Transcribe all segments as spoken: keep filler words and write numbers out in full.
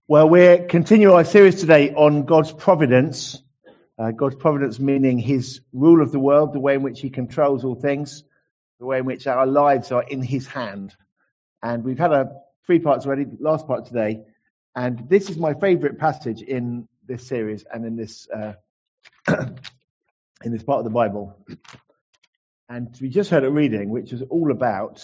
Well, we're continuing our series today on God's providence. Uh, God's providence meaning his rule of the world, the way in which he controls all things, the way in which our lives are in his hand. And we've had a three parts already, last part today. And this is my favourite passage in this series and in this uh, in this part of the Bible. And we just heard a reading which is all about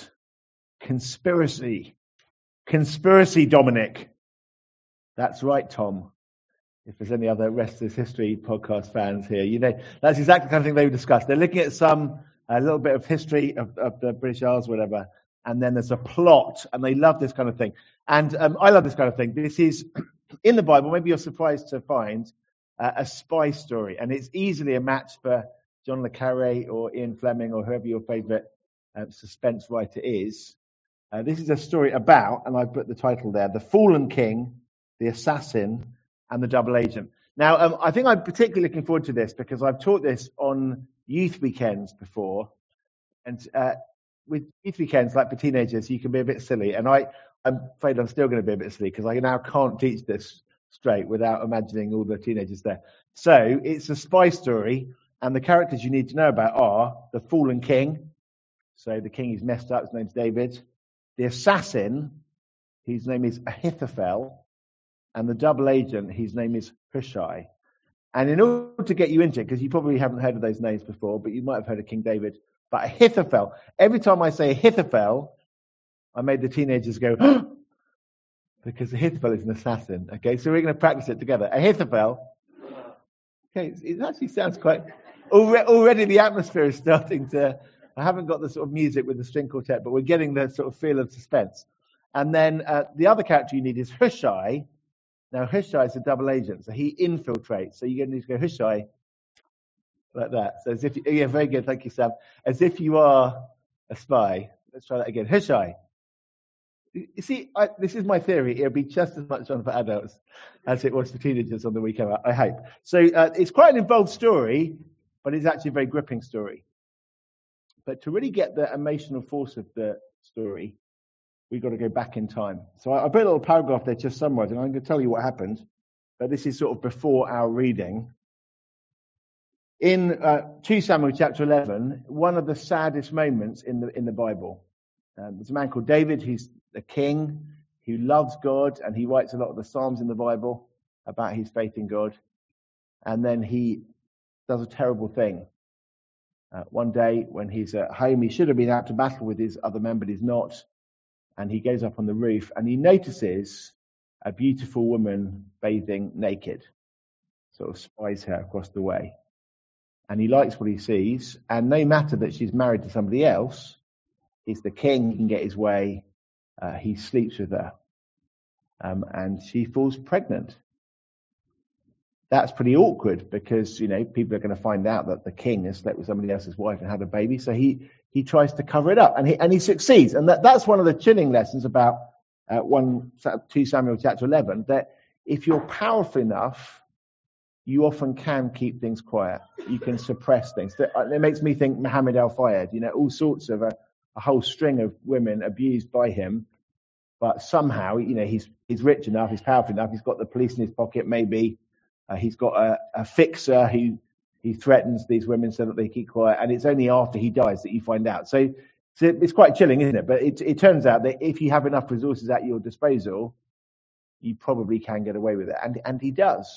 conspiracy. Conspiracy, Dominic. That's right, Tom. If there's any other Restless History podcast fans here, you know, that's exactly the kind of thing they would discuss. They're looking at some, a little bit of history of, of the British Isles, whatever, and then there's a plot, and they love this kind of thing. And um, I love this kind of thing. This is, in the Bible, maybe you're surprised to find, uh, a spy story, and it's easily a match for John le Carré or Ian Fleming or whoever your favourite uh, suspense writer is. Uh, this is a story about, and I put the title there, The Fallen King, The Assassin, and the Double Agent. Now, um, I think I'm particularly looking forward to this because I've taught this on youth weekends before. And uh, with youth weekends, like for teenagers, you can be a bit silly. And I, I'm afraid I'm still going to be a bit silly because I now can't teach this straight without imagining all the teenagers there. So it's a spy story, and the characters you need to know about are the fallen king. So the king is messed up, his name's David. The assassin, his name is Ahithophel. And the double agent, his name is Hushai. And in order to get you into it, because you probably haven't heard of those names before, but you might have heard of King David, but Ahithophel, every time I say Ahithophel, I made the teenagers go, because Ahithophel is an assassin. Okay, so we're going to practice it together. Ahithophel. Okay, it actually sounds quite, already the atmosphere is starting to, I haven't got the sort of music with the string quartet, but we're getting the sort of feel of suspense. And then uh, the other character you need is Hushai. Now, Hushai is a double agent, so he infiltrates. So you're going to go, Hushai, like that. So as if, you, yeah, very good, thank you, Sam. As if you are a spy. Let's try that again. Hushai. You see, I, this is my theory. It'll be just as much fun for adults as it was for teenagers on the weekend, I hope. So uh, it's quite an involved story, but it's actually a very gripping story. But to really get the emotional force of the story, we've got to go back in time. So I, I put a little paragraph there just summarising. I'm going to tell you what happened, but this is sort of before our reading. In uh, Second Samuel chapter eleven, one of the saddest moments in the in the Bible. Um, there's a man called David, who's a king, who loves God, and he writes a lot of the Psalms in the Bible about his faith in God. And then he does a terrible thing. Uh, one day when he's at home, he should have been out to battle with his other men, but he's not. And he goes up on the roof and he notices a beautiful woman bathing naked. Sort of spies her across the way. And he likes what he sees. And no matter that she's married to somebody else, he's the king, he can get his way. Uh, he sleeps with her. Um, and she falls pregnant. That's pretty awkward because, you know, people are going to find out that the king has slept with somebody else's wife and had a baby. So he He tries to cover it up, and he and he succeeds. And that, that's one of the chilling lessons about uh, one, Second Samuel chapter eleven, that if you're powerful enough, you often can keep things quiet. You can suppress things. That, it makes me think Muhammad al-Fayed, you know, all sorts of a, a whole string of women abused by him. But somehow, you know, he's he's rich enough, he's powerful enough, he's got the police in his pocket, maybe. Uh, he's got a, a fixer who he threatens these women so that they keep quiet, and it's only after he dies that you find out. So, so it's quite chilling, isn't it? But it, it turns out that if you have enough resources at your disposal, you probably can get away with it, and and he does.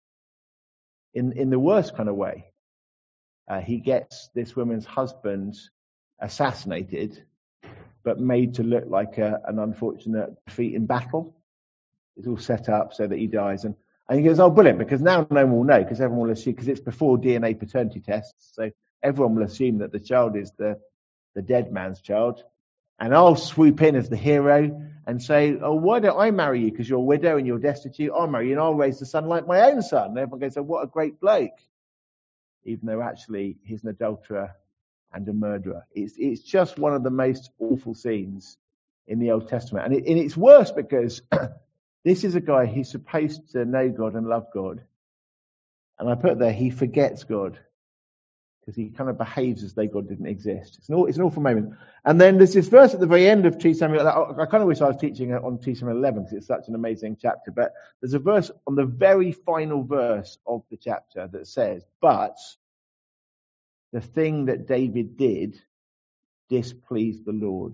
In in the worst kind of way, uh, he gets this woman's husband assassinated, but made to look like a, an unfortunate defeat in battle. It's all set up so that he dies, and. And he goes, oh, brilliant, because now no one will know, because everyone will assume, because it's before D N A paternity tests, so everyone will assume that the child is the, the dead man's child. And I'll swoop in as the hero and say, oh, why don't I marry you? Because you're a widow and you're destitute. I'll marry you and I'll raise the son like my own son. And everyone goes, oh, what a great bloke. Even though actually he's an adulterer and a murderer. It's, it's just one of the most awful scenes in the Old Testament. And, it, and it's worse because... this is a guy who's supposed to know God and love God. And I put there, he forgets God. because he kind of behaves as though God didn't exist. It's an, it's an awful moment. And then there's this verse at the very end of Second Samuel. I, I kind of wish I was teaching on Second Samuel eleven because it's such an amazing chapter. But there's a verse on the very final verse of the chapter that says, "But the thing that David did displeased the Lord."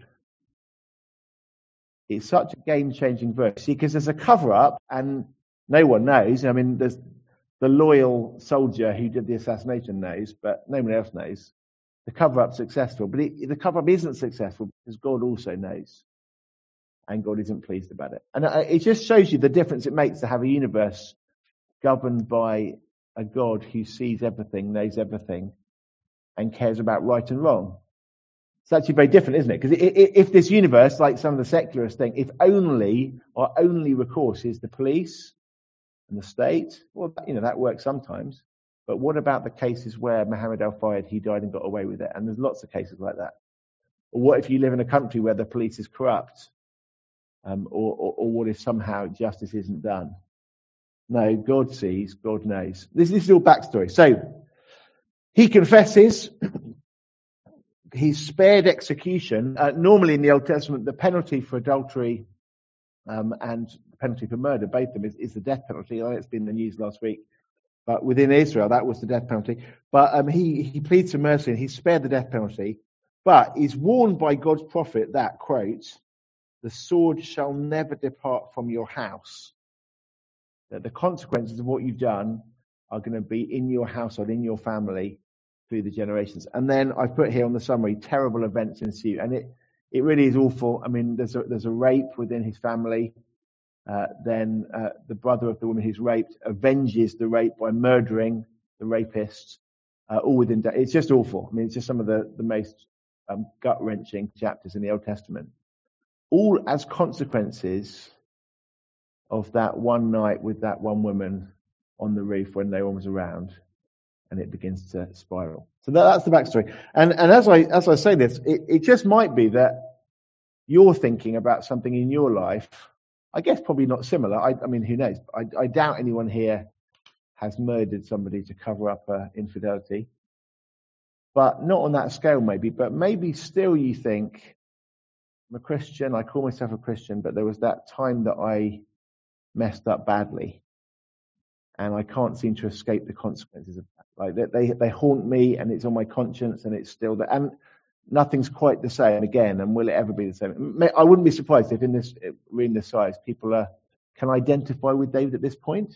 It's such a game-changing verse. See, because there's a cover-up and no one knows. I mean, there's the loyal soldier who did the assassination knows, but no one else knows. The cover-up's successful, but it, the cover-up isn't successful because God also knows, and God isn't pleased about it. And it just shows you the difference it makes to have a universe governed by a God who sees everything, knows everything, and cares about right and wrong. It's actually very different, isn't it? Because if this universe, like some of the secularists think, if only our only recourse is the police and the state, well, you know, that works sometimes. But what about the cases where Muhammad al-Fayed, he died and got away with it? And there's lots of cases like that. Or what if you live in a country where the police is corrupt? Um, or, or, or what if somehow justice isn't done? No, God sees, God knows. This, this is all backstory. So, he confesses. He's spared execution. Uh, normally in the Old Testament, the penalty for adultery um, and the penalty for murder, both of them, is, is the death penalty. I know it's been in the news last week. But within Israel, that was the death penalty. But um, he, he pleads for mercy and he's spared the death penalty. But he's warned by God's prophet that, quote, "the sword shall never depart from your house." That the consequences of what you've done are going to be in your household, in your family, through the generations. And then I put here on the summary, terrible events ensue. And it, it really is awful. I mean, there's a, there's a rape within his family. Uh, then uh, the brother of the woman who's raped avenges the rape by murdering the rapist. Uh, all within, da- it's just awful. I mean, it's just some of the, the most um, gut-wrenching chapters in the Old Testament. All as consequences of that one night with that one woman on the roof when no one was around. And it begins to spiral. So that, that's the backstory. And and as I as I say this, it, it just might be that you're thinking about something in your life. I guess probably not similar. I, I mean, who knows? I, I doubt anyone here has murdered somebody to cover up uh, infidelity. But not on that scale, maybe. But maybe still you think, I'm a Christian. I call myself a Christian, but there was that time that I messed up badly. And I can't seem to escape the consequences of that. Like they, they, they haunt me, and it's on my conscience, and it's still there. And nothing's quite the same again. And will it ever be the same? I wouldn't be surprised if in this reading this size, people are can identify with David at this point,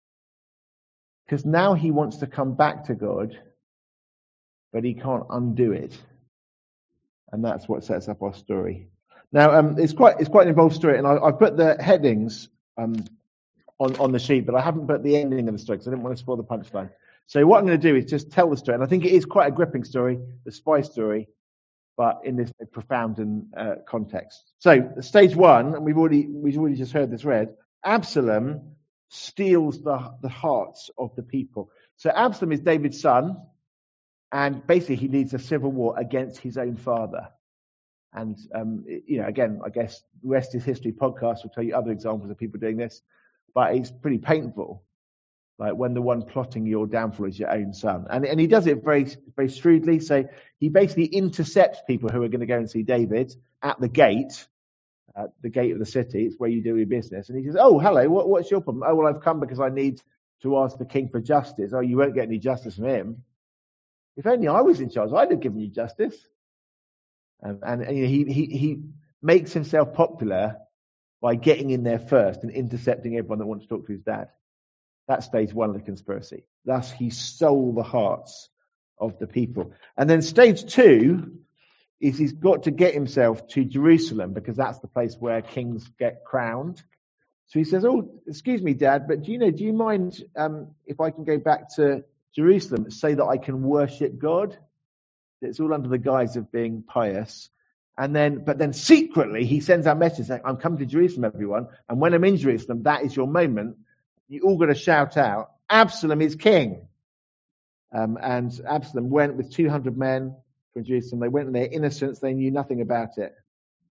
because now he wants to come back to God, but he can't undo it, and that's what sets up our story. Now, um, it's quite it's quite an involved story, and I, I put the headings. Um, On, on the sheet, but I haven't put the ending of the story because I didn't want to spoil the punchline. So what I'm going to do is just tell the story, and I think it is quite a gripping story, the spy story, but in this profound and, uh, context. So stage one, and we've already we've already just heard this read. Absalom steals the the hearts of the people. So Absalom is David's son, and basically he leads a civil war against his own father. And um, you know, again, I guess the rest is history. Podcast will tell you other examples of people doing this. But it's pretty painful, like when the one plotting your downfall is your own son. And and he does it very very shrewdly. So he basically intercepts people who are going to go and see David at the gate, at the gate of the city. It's where you do your business. And he says, "Oh, hello, what, what's your problem?" "Oh, well, I've come because I need to ask the king for justice." "Oh, you won't get any justice from him. If only I was in charge, I'd have given you justice." Um, and and you know, he, he, he makes himself popular by getting in there first and intercepting everyone that wants to talk to his dad. That's stage one of the conspiracy. Thus, he stole the hearts of the people. And then stage two is he's got to get himself to Jerusalem because that's the place where kings get crowned. So he says, "Oh, excuse me, Dad, but do you know, do you mind um, if I can go back to Jerusalem so that I can worship God?" It's all under the guise of being pious. And then, but then secretly, he sends out messages saying, "I'm coming to Jerusalem, everyone. And when I'm in Jerusalem, that is your moment. You all got to shout out, 'Absalom is king.'" Um, and Absalom went with two hundred men from Jerusalem. They went in their innocence. They knew nothing about it.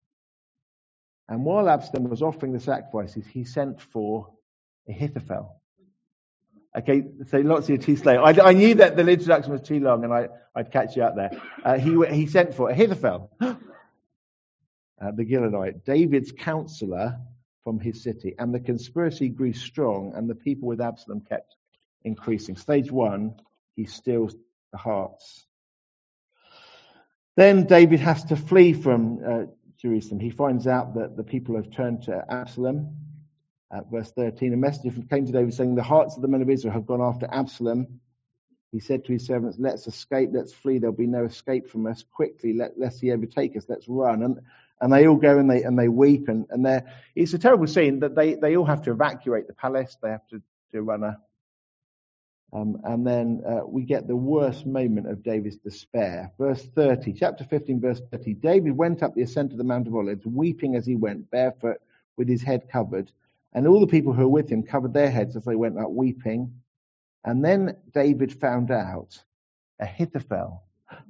And while Absalom was offering the sacrifices, he sent for Ahithophel. Okay, so lots of you are too slow. I, I knew that the introduction was too long, and I, I'd catch you up there. Uh, he he sent for Ahithophel, uh, the Gileadite, David's counselor from his city, and the conspiracy grew strong, and the people with Absalom kept increasing. Stage one, he steals the hearts. Then David has to flee from uh, Jerusalem. He finds out that the people have turned to Absalom. At verse thirteen, a messenger came to David saying, the hearts of the men of Israel have gone after Absalom. He said to his servants, let's escape, let's flee. There'll be no escape from us. Quickly, let, lest he overtake us. Let's run. And and they all go and they and they weep. And, and they're, it's a terrible scene that they, they all have to evacuate the palace. They have to do a runner. Um, and then uh, we get the worst moment of David's despair. Verse thirty, chapter fifteen, verse thirty. David went up the ascent of the Mount of Olives, weeping as he went, barefoot, with his head covered. And all the people who were with him covered their heads as they went up weeping. And then David found out Ahithophel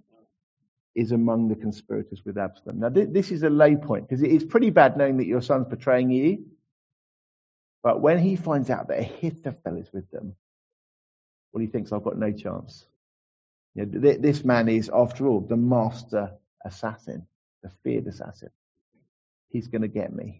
is among the conspirators with Absalom. Now, th- this is a low point, because it is pretty bad knowing that your son's betraying you. But when he finds out that Ahithophel is with them, well, he thinks, I've got no chance. You know, th- this man is, after all, the master assassin, the feared assassin. He's going to get me.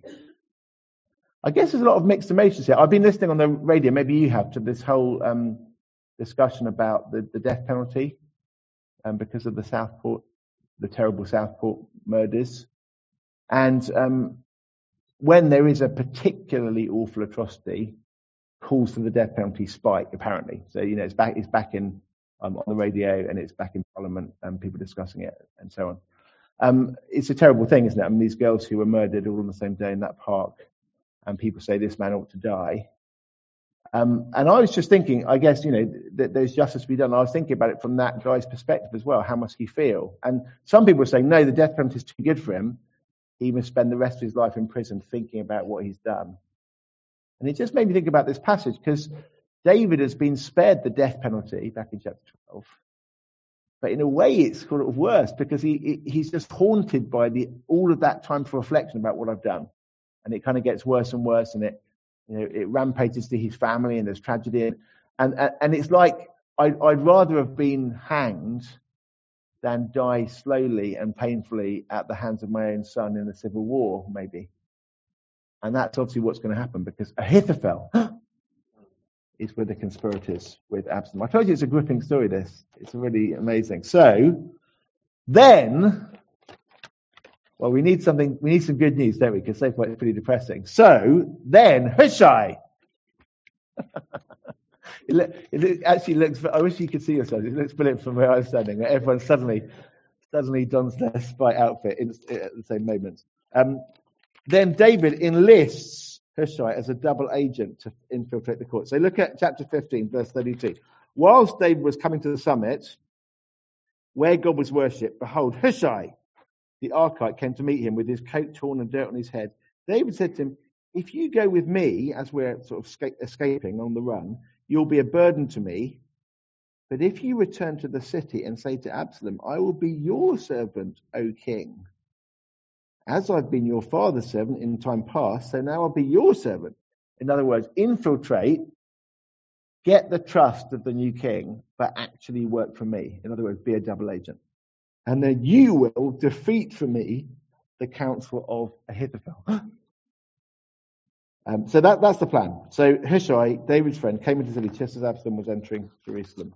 I guess there's a lot of mixed emotions here. I've been listening on the radio, maybe you have, to this whole um, discussion about the, the death penalty um, because of the Southport, the terrible Southport murders. And um, when there is a particularly awful atrocity, calls for the death penalty spike, apparently. So, you know, it's back, it's back in um, on the radio, and it's back in Parliament, and people discussing it, and so on. Um, it's a terrible thing, isn't it? I mean, these girls who were murdered all on the same day in that park, and people say this man ought to die. Um, and I was just thinking, I guess, you know, that there's justice to be done. I was thinking about it from that guy's perspective as well. How must he feel? And some people are saying, no, the death penalty is too good for him. He must spend the rest of his life in prison thinking about what he's done. And it just made me think about this passage, because David has been spared the death penalty back in chapter twelve. But in a way, it's sort of worse, because he he's just haunted by the all of that time for reflection about what I've done. And it kind of gets worse and worse, and it, you know, it rampages to his family, and there's tragedy, and and, and it's like I'd, I'd rather have been hanged than die slowly and painfully at the hands of my own son in a civil war, maybe. And that's obviously what's going to happen, because Ahithophel is with the conspirators with Absalom. I told you it's a gripping story. This it's really amazing. So then. Well, we need something, we need some good news, don't we? Because so far it's pretty depressing. So, then, Hushai. it, look, it actually looks, I wish you could see yourself. It looks brilliant from where I'm standing. Everyone suddenly, suddenly dons their spy outfit in, at the same moment. Um, then David enlists Hushai as a double agent to infiltrate the court. So look at chapter fifteen, verse thirty-two. Whilst David was coming to the summit, where God was worshipped, behold, Hushai, the Archite, came to meet him with his coat torn and dirt on his head. David said to him, if you go with me, as we're sort of esca- escaping on the run, you'll be a burden to me. But if you return to the city and say to Absalom, I will be your servant, O king. As I've been your father's servant in time past, so now I'll be your servant. In other words, infiltrate, get the trust of the new king, but actually work for me. In other words, be a double agent. And then you will defeat for me the counsel of Ahithophel. um, so that, that's the plan. So Hushai, David's friend, came into the city just as Absalom was entering Jerusalem.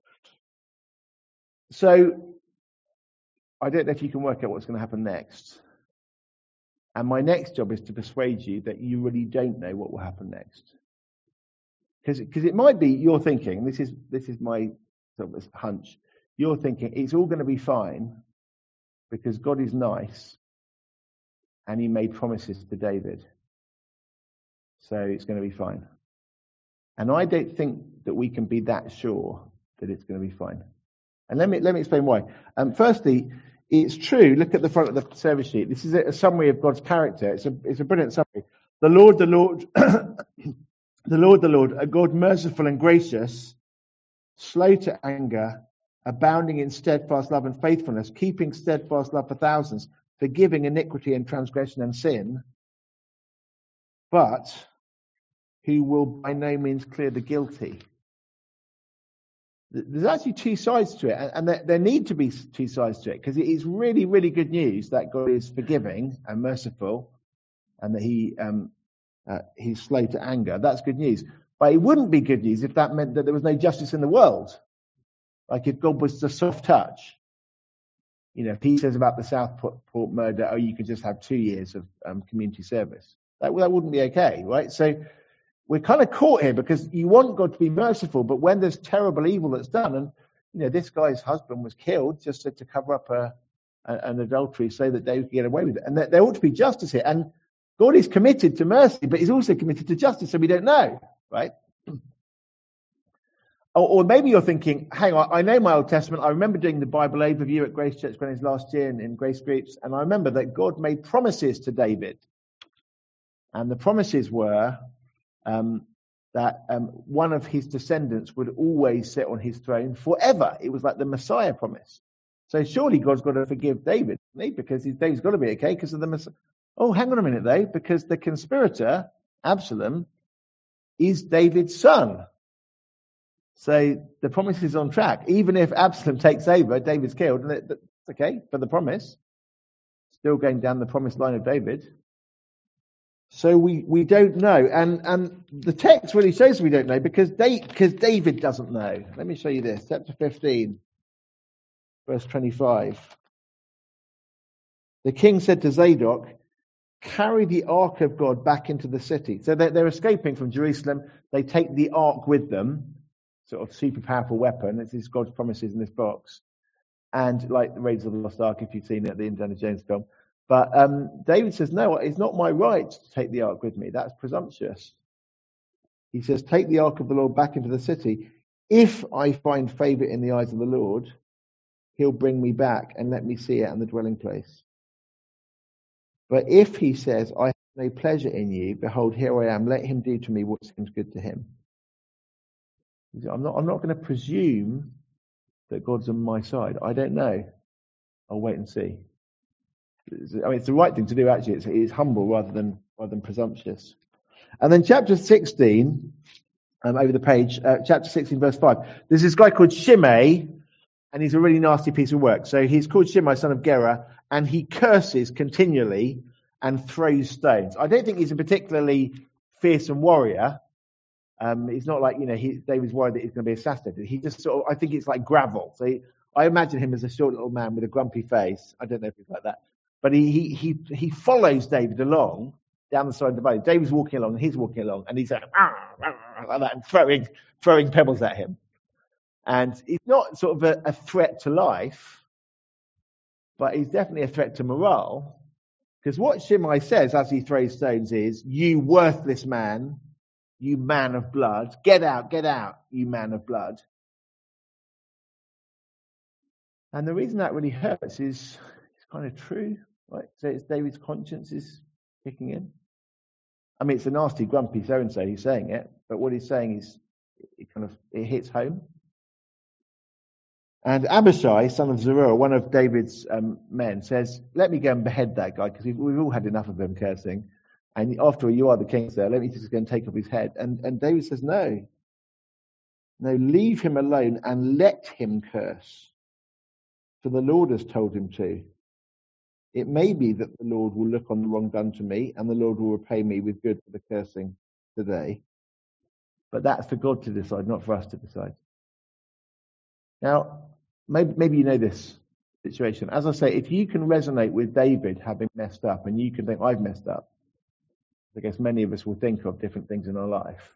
So I don't know if you can work out what's going to happen next. And my next job is to persuade you that you really don't know what will happen next. Because it might be you're thinking, this is this is my sort of hunch, you're thinking it's all going to be fine because God is nice and he made promises to David. So it's going to be fine. And I don't think that we can be that sure that it's going to be fine. And let me let me explain why. Um, firstly, it's true. Look at the front of the service sheet. This is a summary of God's character. It's a it's a brilliant summary. The Lord, the Lord, the Lord, the Lord, a God merciful and gracious, slow to anger, abounding in steadfast love and faithfulness, keeping steadfast love for thousands, forgiving iniquity and transgression and sin, but who will by no means clear the guilty, there's actually two sides to it, and, and there, there need to be two sides to it, because it is really, really good news that God is forgiving and merciful, and that he um, uh, he's slow to anger. That's good news. But it wouldn't be good news if that meant that there was no justice in the world. Like if God was the soft touch. You know, if he says about the Southport murder, oh, you could just have two years of um, community service. That, that wouldn't be okay, right? So we're kind of caught here because you want God to be merciful, but when there's terrible evil that's done, and, you know, this guy's husband was killed just to, to cover up a, a, an adultery so that they could get away with it. And there, there ought to be justice here. And God is committed to mercy, but he's also committed to justice, so we don't know, right? Or, or maybe you're thinking, hang on, I know my Old Testament. I remember doing the Bible overview at Grace Church Greenwich last year in, in Grace Groups, and I remember that God made promises to David. And the promises were um, that um, one of his descendants would always sit on his throne forever. It was like the Messiah promise. So surely God's got to forgive David, hasn't he? Because he's, David's got to be okay because of the Messiah. Oh, hang on a minute though, because the conspirator, Absalom, is David's son. So the promise is on track. Even if Absalom takes over, David's killed, and it, that's okay for the promise. Still going down the promised line of David. So we, we don't know. And and the text really shows we don't know because they, because David doesn't know. Let me show you this. Chapter fifteen, verse twenty-five. The king said to Zadok, carry the ark of God back into the city. So they're, they're escaping from Jerusalem. They take the ark with them, sort of super powerful weapon. This is God's promises in this box. And like the Raiders of the Lost Ark, if you've seen it at the Indiana Jones film. But um, David says, no, it's not my right to take the ark with me. That's presumptuous. He says, take the ark of the Lord back into the city. If I find favour in the eyes of the Lord, he'll bring me back and let me see it in the dwelling place. But if he says, I have no pleasure in you, behold, here I am, let him do to me what seems good to him. I'm not, I'm not going to presume that God's on my side. I don't know. I'll wait and see. I mean, it's the right thing to do, actually. It's, it's humble rather than rather than presumptuous. And then chapter sixteen, um, over the page, uh, chapter sixteen, verse five. There's this guy called Shimei, and he's a really nasty piece of work. So he's called Shimei, son of Gera, and he curses continually and throws stones. I don't think he's a particularly fearsome warrior. Um, it's not like, you know, he, David's worried that he's going to be assassinated. He just sort of, I think it's like gravel. So he, I imagine him as a short little man with a grumpy face. I don't know if he's like that. But he, he, he, he follows David along down the side of the valley. David's walking along and he's walking along and he's like, like that and throwing, throwing pebbles at him. And he's not sort of a, a threat to life, but he's definitely a threat to morale. Because what Shimei says as he throws stones is, you worthless man, you man of blood, get out, get out, you man of blood. And the reason that really hurts is it's kind of true, right? So it's David's conscience is kicking in. I mean, it's a nasty, grumpy so-and-so who's saying it, but what he's saying is it kind of it hits home. And Abishai, son of Zeruiah, one of David's um, men, says, let me go and behead that guy, because we've, we've all had enough of him cursing. And after all, you are the king, sir. Let me just go and take off his head. And, and David says, no. No, leave him alone and let him curse. For the Lord has told him to. It may be that the Lord will look on the wrong done to me, and the Lord will repay me with good for the cursing today. But that's for God to decide, not for us to decide. Now, maybe, maybe you know this situation. As I say, if you can resonate with David having messed up, and you can think, I've messed up, I guess many of us will think of different things in our life.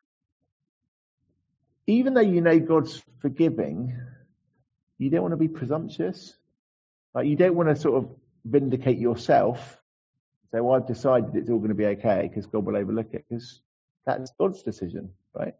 Even though you know God's forgiving, you don't want to be presumptuous. Like, you don't want to sort of vindicate yourself. Say, well, I've decided it's all going to be okay because God will overlook it, because that's God's decision, right?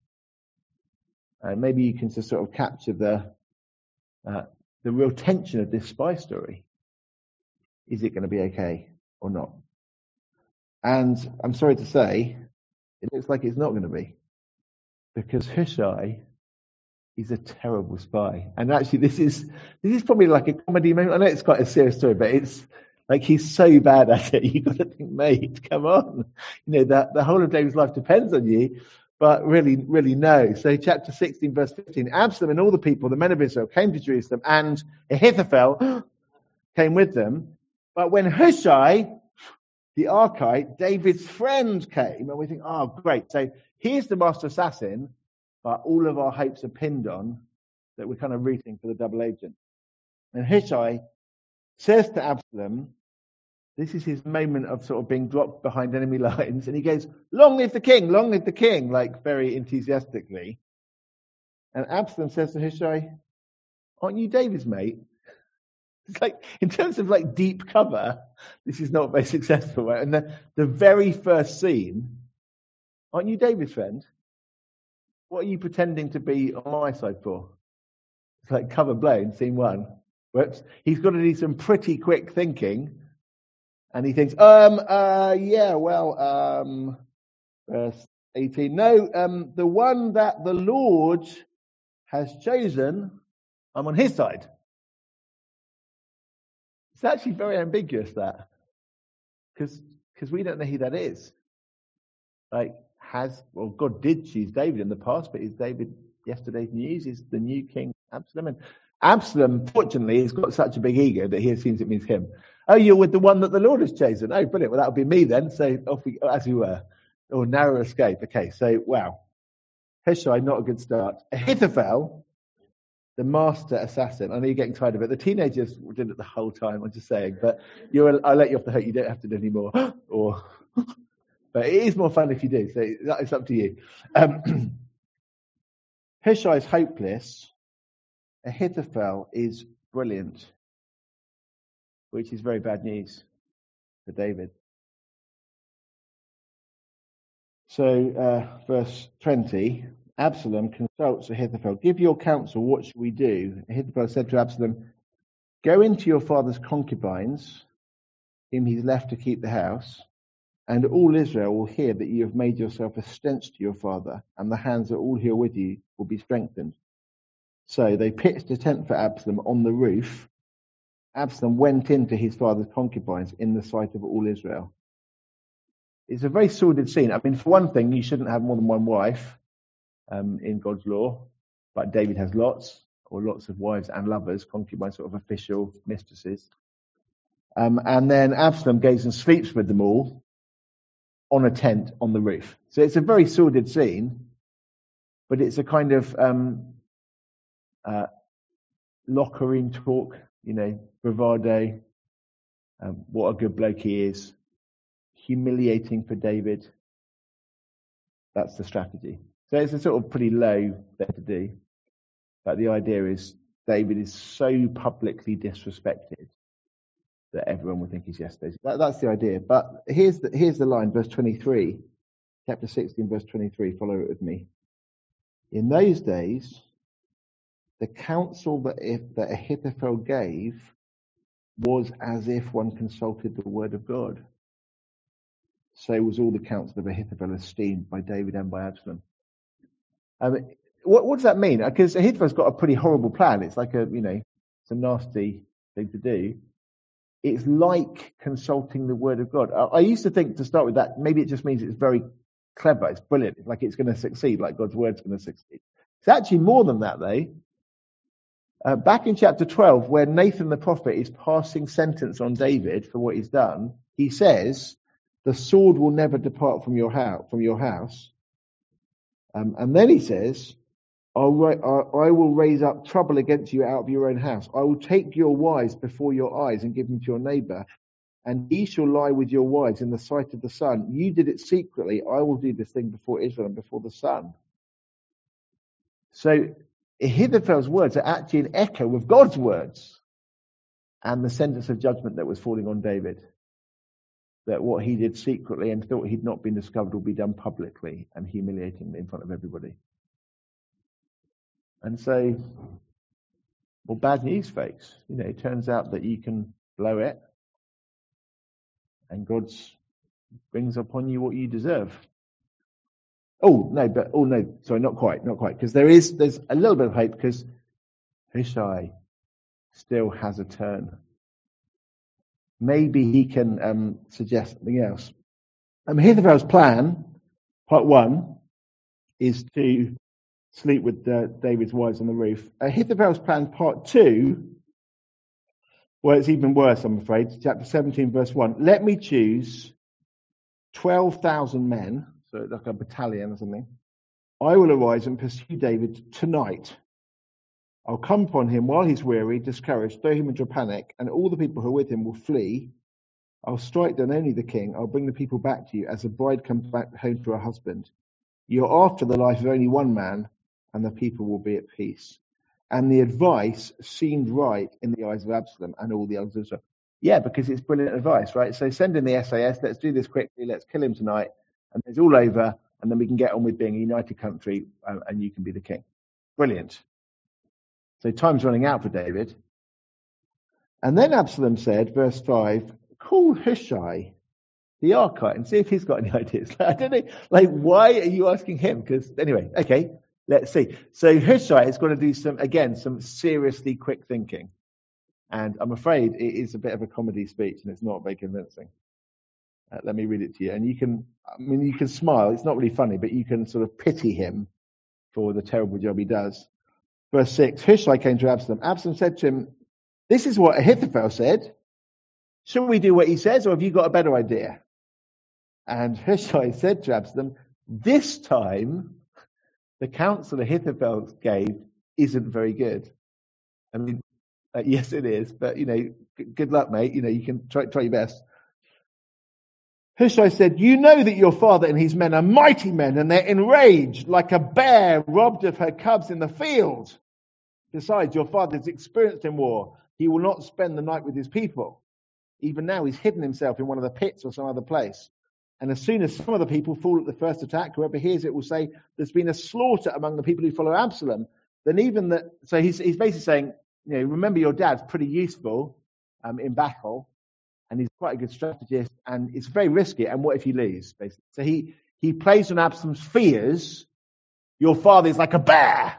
And maybe you can just sort of capture the uh, the real tension of this spy story. Is it going to be okay or not? And I'm sorry to say, it looks like it's not going to be, because Hushai is a terrible spy. And actually, this is this is probably like a comedy moment. I know it's quite a serious story, but it's like he's so bad at it. You've got to think, mate, come on. You know, that the whole of David's life depends on you. but really, really no. So chapter sixteen, verse fifteen, Absalom and all the people, the men of Israel, came to Jerusalem, and Ahithophel came with them. But when Hushai, the Archite, David's friend, came, and we think, oh, great. So here's the master assassin, but all of our hopes are pinned on that we're kind of rooting for the double agent. And Hushai says to Absalom, this is his moment of sort of being dropped behind enemy lines, and he goes, long live the king, long live the king, like very enthusiastically. And Absalom says to Hushai, aren't you David's mate? It's like, in terms of like deep cover, this is not very successful, right? And the, the very first scene, aren't you David's friend? What are you pretending to be on my side for? It's like cover blown, scene one. Whoops. He's got to do some pretty quick thinking. And he thinks, um, uh, yeah, well, um, verse eighteen. No, um, the one that the Lord has chosen, I'm on his side. It's actually very ambiguous, that. Because because we don't know who that is. Like, has, well, God did choose David in the past, but is David yesterday's news? Is the new king Absalom? And Absalom, fortunately, has got such a big ego that he assumes it means him. Oh, you're with the one that the Lord has chosen. Oh, brilliant. Well, that'll be me then. So off we, as we were. Or narrow escape. Okay, so, wow. Hushai, not a good start. Ahithophel, the master assassin. I know you're getting tired of it. The teenagers did it the whole time, I'm just saying. But you're, I'll let you off the hook. You don't have to do any more. or, but it is more fun if you do. So that is up to you. Um, Hushai is hopeless. Ahithophel is brilliant, which is very bad news for David. So, uh, verse twenty, Absalom consults Ahithophel. Give your counsel, what shall we do? Ahithophel said to Absalom, go into your father's concubines, whom he's left to keep the house, and all Israel will hear that you have made yourself a stench to your father, and the hands of all who are with you will be strengthened. So they pitched a tent for Absalom on the roof. Absalom went into his father's concubines in the sight of all Israel. It's a very sordid scene. I mean, for one thing, you shouldn't have more than one wife um, in God's law, but David has lots, or lots of wives and lovers, concubines, sort of official mistresses. Um, and then Absalom goes and sleeps with them all on a tent on the roof. So it's a very sordid scene, but it's a kind of um, uh, locker room talk, you know, bravado, um, what a good bloke he is, humiliating for David. That's the strategy. So it's a sort of pretty low thing to do. But the idea is David is so publicly disrespected that everyone will think he's yesterday's. That, that's the idea. But here's the, here's the line, verse twenty-three, chapter sixteen, verse twenty-three. Follow it with me. In those days, the counsel that, if, that Ahithophel gave was as if one consulted the word of God. So was all the counsel of Ahithophel esteemed by David and by Absalom. Um, what, what does that mean? Because Ahithophel's got a pretty horrible plan. It's like a, you know, it's a nasty thing to do. It's like consulting the word of God. I, I used to think, to start with, that maybe it just means it's very clever, it's brilliant, it's like it's going to succeed, like God's word's going to succeed. It's actually more than that, though. Uh, back in chapter twelve, where Nathan the prophet is passing sentence on David for what he's done, he says, the sword will never depart from your house. From your house. Um, and then he says, I'll ra- I will raise up trouble against you out of your own house. I will take your wives before your eyes and give them to your neighbor, and he shall lie with your wives in the sight of the sun. You did it secretly. I will do this thing before Israel and before the sun. So Ahithophel's words are actually an echo of God's words and the sentence of judgment that was falling on David. That what he did secretly and thought he'd not been discovered will be done publicly and humiliating in front of everybody. And so, well, bad news, folks. You know, it turns out that you can blow it and God brings upon you what you deserve. Oh, no, but, oh, no, sorry, not quite, not quite. Because there is, there's a little bit of hope because Hushai still has a turn. Maybe he can um, suggest something else. Um, Ahithophel's plan, part one, is to sleep with uh, David's wives on the roof. Ahithophel's plan, part two, well, it's even worse, I'm afraid. Chapter seventeen, verse one. Let me choose twelve thousand men, so like a battalion or something. I will arise and pursue David tonight. I'll come upon him while he's weary, discouraged, throw him into a panic, and all the people who are with him will flee. I'll strike down only the king. I'll bring the people back to you as a bride comes back home to her husband. You're after the life of only one man, and the people will be at peace. And the advice seemed right in the eyes of Absalom and all the elders of Israel. Yeah, because it's brilliant advice, right? So send in the S A S, let's do this quickly, let's kill him tonight, and it's all over, and then we can get on with being a united country, uh, and you can be the king. Brilliant. So time's running out for David. And then Absalom said, verse five, call Hushai, the Archite, and see if he's got any ideas. I don't know, like, why are you asking him? Because, anyway, okay, let's see. So Hushai is going to do some, again, some seriously quick thinking. And I'm afraid it is a bit of a comedy speech, and it's not very convincing. Uh, let me read it to you. And you can, I mean, you can smile. It's not really funny, but you can sort of pity him for the terrible job he does. Verse six, Hushai came to Absalom. Absalom said to him, this is what Ahithophel said. Shall we do what he says, or have you got a better idea? And Hushai said to Absalom, this time the counsel Ahithophel gave isn't very good. I mean, uh, yes, it is, but, you know, g- good luck, mate. You know, you can try, try your best. Hushai said, you know that your father and his men are mighty men, and they're enraged like a bear robbed of her cubs in the field. Besides, your father is experienced in war. He will not spend the night with his people. Even now, he's hidden himself in one of the pits or some other place. And as soon as some of the people fall at the first attack, whoever hears it will say, there's been a slaughter among the people who follow Absalom. Then even that, so he's, he's basically saying, you know, remember your dad's pretty useful um, in battle. And he's quite a good strategist, and it's very risky. And what if you lose, basically? So he, he plays on Absalom's fears. Your father is like a bear.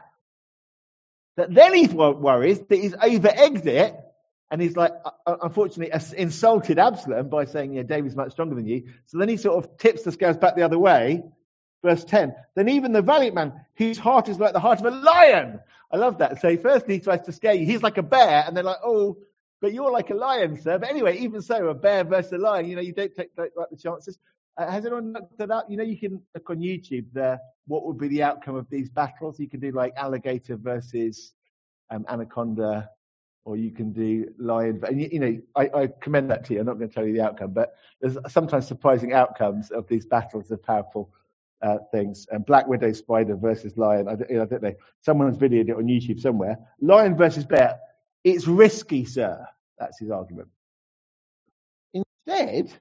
But then he worries that he's over-egged it, and he's like, uh, unfortunately, insulted Absalom by saying, yeah, David's much stronger than you. So then he sort of tips the scales back the other way. Verse ten, then even the valiant man, whose heart is like the heart of a lion. I love that. So firstly, he tries to scare you. He's like a bear, and they're like, oh, but you're like a lion, sir. But anyway, even so, a bear versus a lion, you know, you don't take, take like the chances. Uh, has anyone looked that up? You know, you can look on YouTube there, what would be the outcome of these battles. You can do like alligator versus um, anaconda, or you can do lion. And, you, you know, I, I commend that to you. I'm not going to tell you the outcome, but there's sometimes surprising outcomes of these battles of powerful uh, things. And Black Widow spider versus lion. I don't, I don't know. Someone's videoed it on YouTube somewhere. Lion versus bear. It's risky, sir. That's his argument. Instead,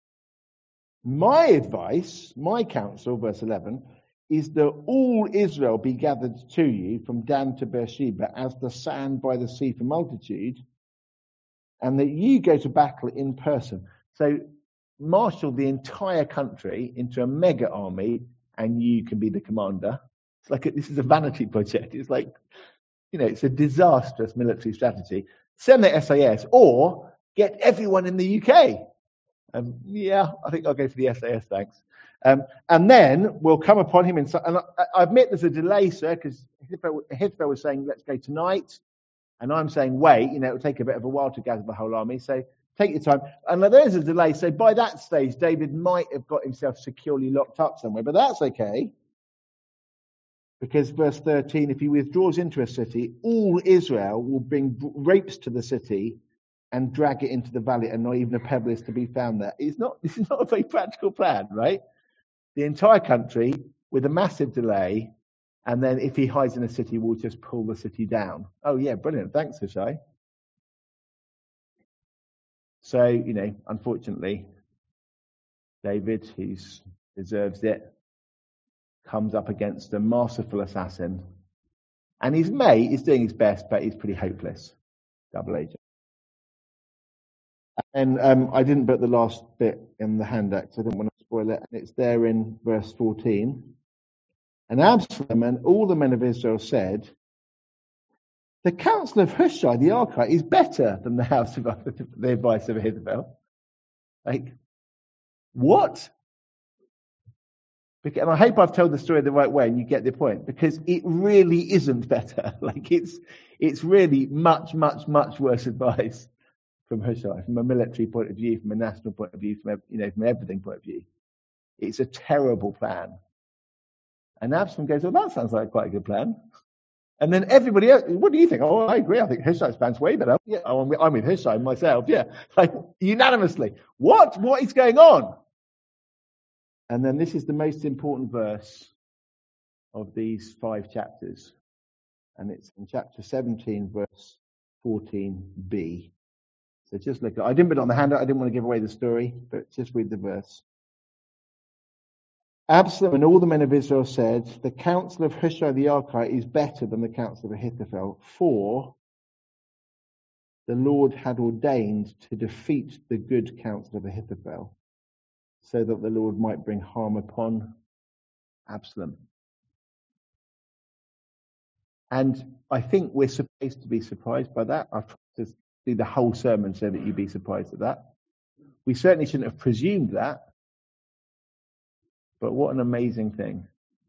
my advice, my counsel, verse eleven, is that all Israel be gathered to you from Dan to Beersheba as the sand by the sea for multitude, and that you go to battle in person. So marshal the entire country into a mega army, and you can be the commander. It's like a, this is a vanity project. It's like, you know, it's a disastrous military strategy. Send the S A S or get everyone in the U K. Um, yeah, I think I'll go for the S A S, thanks. Um, and then we'll come upon him in. And I, I admit there's a delay, sir, because Ahithophel was saying, let's go tonight. And I'm saying, wait, you know, it'll take a bit of a while to gather the whole army. So take your time. And there's a delay. So by that stage, David might have got himself securely locked up somewhere, but that's okay. Because verse thirteen, if he withdraws into a city, all Israel will bring ropes to the city and drag it into the valley, and not even a pebble is to be found there. It's not, this is not a very practical plan, right? The entire country with a massive delay, and then if he hides in a city, we'll just pull the city down. Oh yeah, brilliant. Thanks, Hushai. So, you know, unfortunately, David, who deserves it, comes up against a masterful assassin, and his mate is doing his best, but he's pretty hopeless. Double agent. And um, I didn't put the last bit in the handout, so I didn't want to spoil it. And it's there in verse fourteen. And Absalom and all the men of Israel said, the counsel of Hushai the Archite is better than the house of the advice of Ahithophel. Like, what? Because, and I hope I've told the story the right way and you get the point, because it really isn't better. Like it's it's really much, much, much worse advice from Hushai, from a military point of view, from a national point of view, from you know, from everything point of view. It's a terrible plan. And Absalom goes, well, that sounds like quite a good plan. And then everybody else, what do you think? Oh, I agree. I think Hushai's plan's way better. Yeah, I'm with, I'm with Hushai myself. Yeah, like unanimously. What? What is going on? And then this is the most important verse of these five chapters. And it's in chapter seventeen, verse fourteen b. So just look at, I didn't put it on the handout. I didn't want to give away the story, but just read the verse. Absalom and all the men of Israel said, the counsel of Hushai the Archite is better than the counsel of Ahithophel, for the Lord had ordained to defeat the good counsel of Ahithophel, so that the Lord might bring harm upon Absalom. And I think we're supposed to be surprised by that. I've tried to do the whole sermon so that you'd be surprised at that. We certainly shouldn't have presumed that. But what an amazing thing.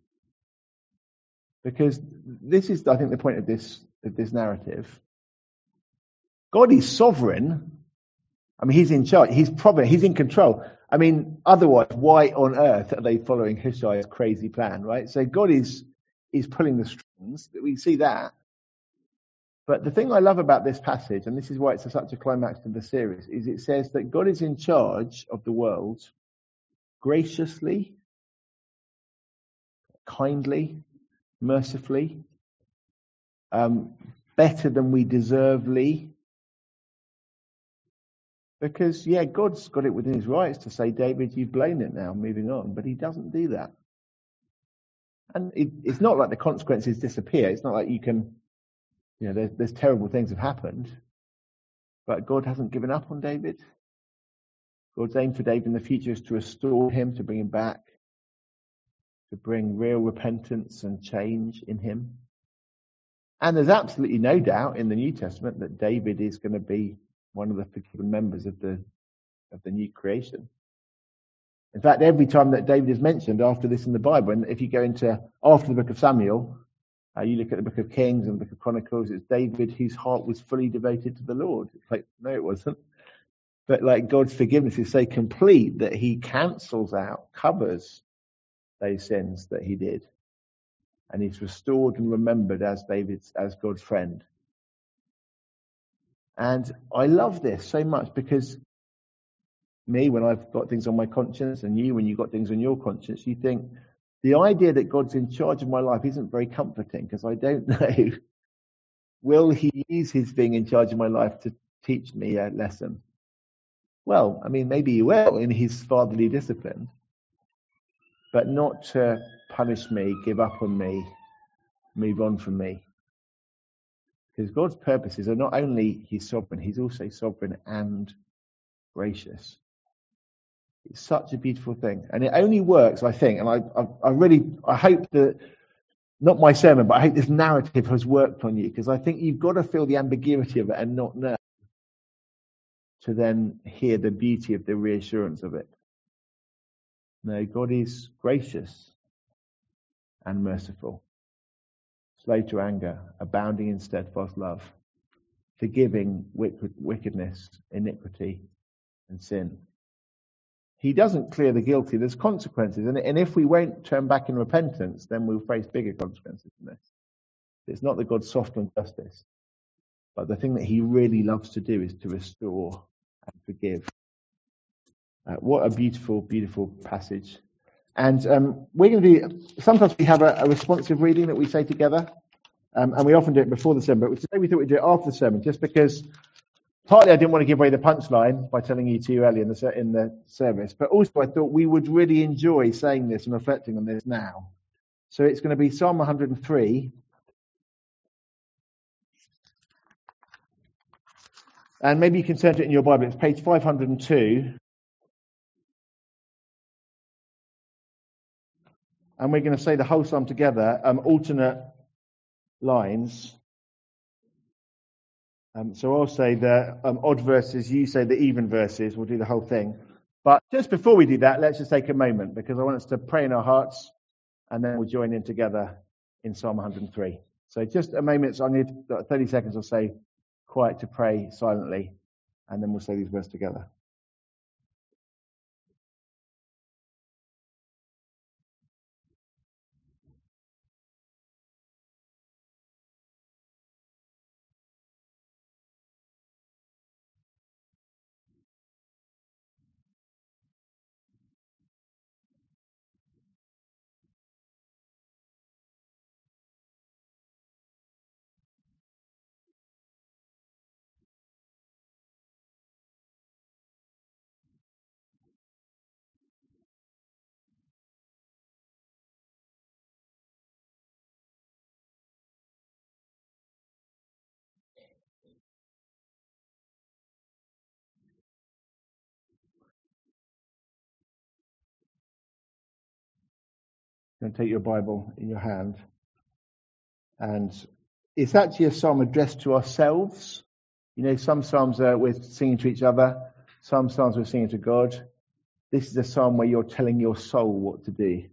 Because this is, I think, the point of this, of this narrative. God is sovereign. I mean, he's in charge. He's provident. He's in control. I mean, otherwise, why on earth are they following Hushai's crazy plan, right? So God is, is pulling the strings. We see that. But the thing I love about this passage, and this is why it's such a climax to the series, is it says that God is in charge of the world graciously, kindly, mercifully, um, better than we deservedly. Because, yeah, God's got it within his rights to say, David, you've blown it now, moving on. But he doesn't do that. And it, it's not like the consequences disappear. It's not like you can, you know, there's, there's terrible things have happened. But God hasn't given up on David. God's aim for David in the future is to restore him, to bring him back, to bring real repentance and change in him. And there's absolutely no doubt in the New Testament that David is going to be one of the forgiven members of the of the new creation. In fact, every time that David is mentioned after this in the Bible, and if you go into after the book of Samuel, uh, you look at the book of Kings and the book of Chronicles, it's David whose heart was fully devoted to the Lord. It's like, no, it wasn't. But like God's forgiveness is so complete that he cancels out, covers those sins that he did. And he's restored and remembered as David's, as God's friend. And I love this so much because me, when I've got things on my conscience, and you, when you've got things on your conscience, you think the idea that God's in charge of my life isn't very comforting because I don't know, will he use his being in charge of my life to teach me a lesson? Well, I mean, maybe he will in his fatherly discipline, but not to punish me, give up on me, move on from me. Because God's purposes are not only he's sovereign, he's also sovereign and gracious. It's such a beautiful thing. And it only works, I think, and I, I, I really, I hope that, not my sermon, but I hope this narrative has worked on you, because I think you've got to feel the ambiguity of it and not know, to then hear the beauty of the reassurance of it. No, God is gracious and merciful, slow to anger, abounding in steadfast love, forgiving wickedness, iniquity, and sin. He doesn't clear the guilty. There's consequences. And, and if we won't turn back in repentance, then we'll face bigger consequences than this. It's not that God's soft on justice, but the thing that he really loves to do is to restore and forgive. Uh, what a beautiful, beautiful passage. And um, we're going to do, sometimes we have a, a responsive reading that we say together, um, and we often do it before the sermon, but today we thought we'd do it after the sermon, just because partly I didn't want to give away the punchline by telling you too early in the, in the service, but also I thought we would really enjoy saying this and reflecting on this now. So it's going to be Psalm one hundred three. And maybe you can turn to it in your Bible. It's page five hundred two. And we're going to say the whole psalm together, um, alternate lines. Um, so I'll say the um, odd verses, you say the even verses. We'll do the whole thing. But just before we do that, let's just take a moment because I want us to pray in our hearts and then we'll join in together in Psalm one hundred three. So just a moment, so I need thirty seconds or so quiet to pray silently and then we'll say these words together. You're going to take your Bible in your hand. And it's actually a psalm addressed to ourselves. You know, some psalms are we're singing to each other. Some psalms we're singing to God. This is a psalm where you're telling your soul what to do.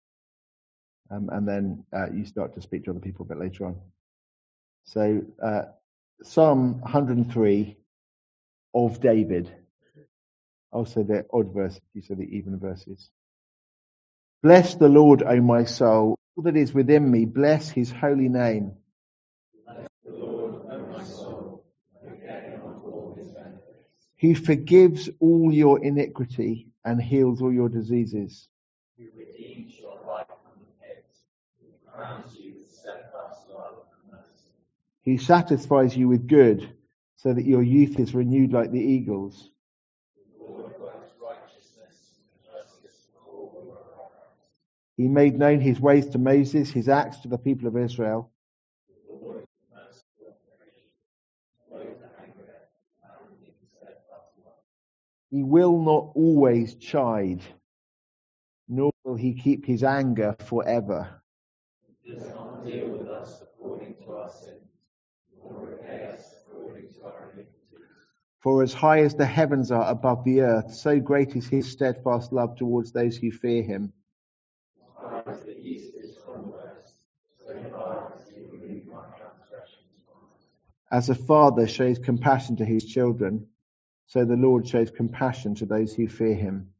Um, and then uh, you start to speak to other people a bit later on. So, uh, Psalm one hundred three of David. Also the odd verses, these are the even verses. Bless the Lord, O my soul. All that is within me, bless his holy name. Bless the Lord, O my soul. Forget not all his benefits. He forgives all your iniquity and heals all your diseases. He redeems your life from the pit. He crowns you with steadfast love and mercy. He satisfies you with good, so that your youth is renewed like the eagles. The Lord works righteousness and justice for all who are upright. He made known his ways to Moses, his acts to the people of Israel. The Lord is merciful and gracious, slow to anger, and in steadfast love. He will not always chide, nor will he keep his anger forever. He does not deal with us according to our sins, nor repay us according to our iniquities. For as high as the heavens are above the earth, so great is his steadfast love towards those who fear him. As far as the east is from the west, so far as he removed my transgressions from us. As a father shows compassion to his children, so the Lord shows compassion to those who fear him.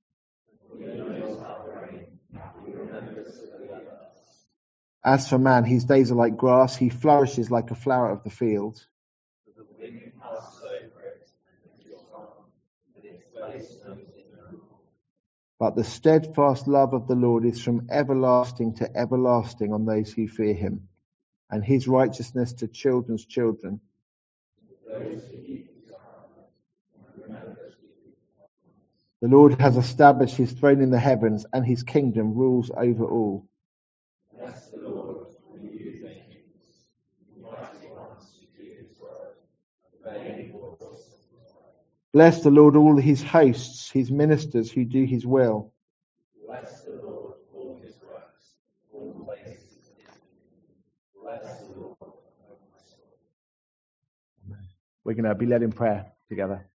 As for man, his days are like grass, he flourishes like a flower of the field. The wind passes over it, and it is gone, but its place knows it no more. But the steadfast love of the Lord is from everlasting to everlasting on those who fear him, and his righteousness to children's children. Those who keep his commandments. The Lord has established his throne in the heavens, and his kingdom rules over all. Bless the Lord, for you nations, mighty ones who do his word, obeying the voice of his word. Bless the Lord, all his hosts, his ministers who do his will. Bless the Lord, all his works, all places of his kingdom. Bless the Lord, O my soul. We're going to be led in prayer together.